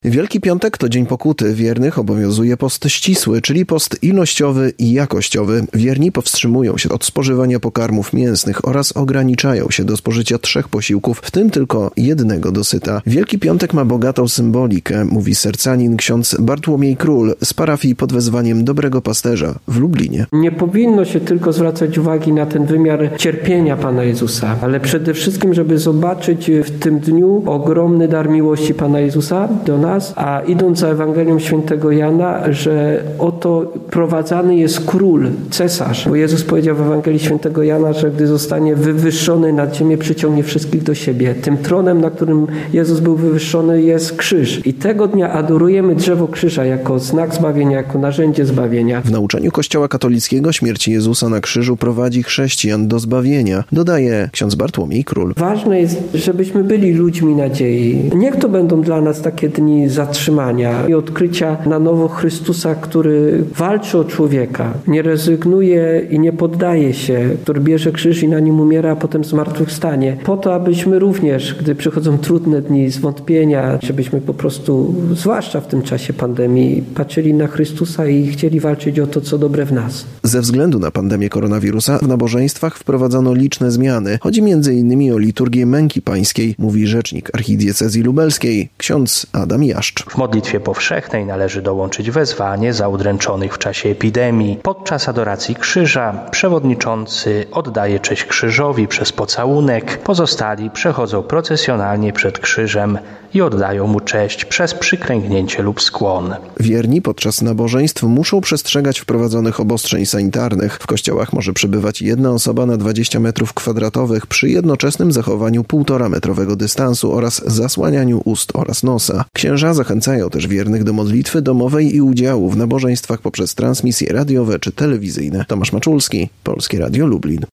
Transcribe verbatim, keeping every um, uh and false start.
Wielki Piątek to dzień pokuty. Wiernych obowiązuje post ścisły, czyli post ilościowy i jakościowy. Wierni powstrzymują się od spożywania pokarmów mięsnych oraz ograniczają się do spożycia trzech posiłków, w tym tylko jednego dosyta. Wielki Piątek ma bogatą symbolikę, mówi sercanin ksiądz Bartłomiej Król z parafii pod wezwaniem Dobrego Pasterza w Lublinie. Nie powinno się tylko zwracać uwagi na ten wymiar cierpienia Pana Jezusa, ale przede wszystkim, żeby zobaczyć w tym dniu ogromny dar miłości Pana Jezusa do nas, a idąc za Ewangelią Świętego Jana, że oto prowadzany jest król, cesarz. Bo Jezus powiedział w Ewangelii Świętego Jana, że gdy zostanie wywyższony nad ziemię, przyciągnie wszystkich do siebie. Tym tronem, na którym Jezus był wywyższony, jest krzyż. I tego dnia adorujemy drzewo krzyża jako znak zbawienia, jako narzędzie zbawienia. W nauczaniu Kościoła katolickiego śmierć Jezusa na krzyżu prowadzi chrześcijan do zbawienia, dodaje ksiądz Bartłomiej Król. Ważne jest, żebyśmy byli ludźmi nadziei. Niech to będą dla nas takie dni zatrzymania i odkrycia na nowo Chrystusa, który walczy o człowieka, nie rezygnuje i nie poddaje się, który bierze krzyż i na nim umiera, a potem zmartwychwstanie. Po to, abyśmy również, gdy przychodzą trudne dni, zwątpienia, żebyśmy po prostu, zwłaszcza w tym czasie pandemii, patrzyli na Chrystusa i chcieli walczyć o to, co dobre w nas. Ze względu na pandemię koronawirusa w nabożeństwach wprowadzono liczne zmiany. Chodzi między innymi o liturgię męki pańskiej, mówi rzecznik archidiecezji lubelskiej, ksiądz Adam Jaszcz. W modlitwie powszechnej należy dołączyć wezwanie za udręczonych w czasie epidemii. Podczas adoracji krzyża przewodniczący oddaje cześć krzyżowi przez pocałunek, pozostali przechodzą procesjonalnie przed krzyżem i oddają mu cześć przez przyklęknięcie lub skłon. Wierni podczas nabożeństw muszą przestrzegać wprowadzonych obostrzeń sanitarnych. W kościołach może przebywać jedna osoba na dwadzieścia metrów kwadratowych przy jednoczesnym zachowaniu półtora metrowego dystansu oraz zasłanianiu ust oraz nosa. Księża zachęcają też wiernych do modlitwy domowej i udziału w nabożeństwach poprzez transmisje radiowe czy telewizyjne. Tomasz Maczulski, Polskie Radio Lublin.